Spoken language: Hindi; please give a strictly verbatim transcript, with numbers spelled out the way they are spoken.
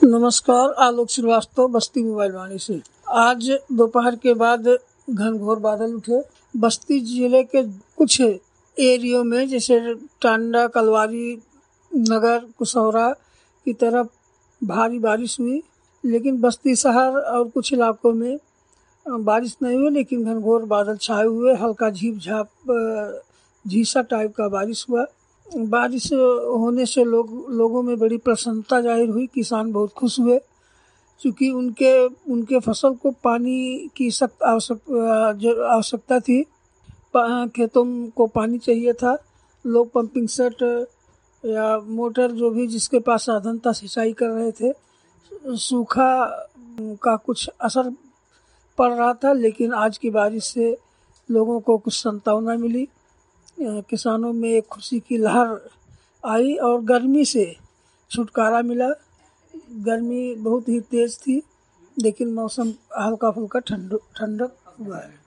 नमस्कार, आलोक श्रीवास्तव, बस्ती मोबाइल वाणी से। आज दोपहर के बाद घनघोर बादल उठे। बस्ती जिले के कुछ एरियो में जैसे टांडा, कलवारी, नगर, कुशौरा की तरफ भारी बारिश हुई, लेकिन बस्ती शहर और कुछ इलाकों में बारिश नहीं हुई, लेकिन घनघोर बादल छाए हुए हल्का झीप झाप झीसा टाइप का बारिश हुआ। बारिश होने से लोग लोगों में बड़ी प्रसन्नता जाहिर हुई। किसान बहुत खुश हुए क्योंकि उनके उनके फसल को पानी की सख्त आवश्यकता थी। खेतों को पानी चाहिए था। लोग पंपिंग सेट या मोटर जो भी जिसके पास साधन था सिंचाई कर रहे थे। सूखा का कुछ असर पड़ रहा था, लेकिन आज की बारिश से लोगों को कुछ सांत्वना मिली। किसानों में एक खुशी की लहर आई और गर्मी से छुटकारा मिला। गर्मी बहुत ही तेज थी, लेकिन मौसम हल्का फुल्का ठंड ठंडक हुआ है।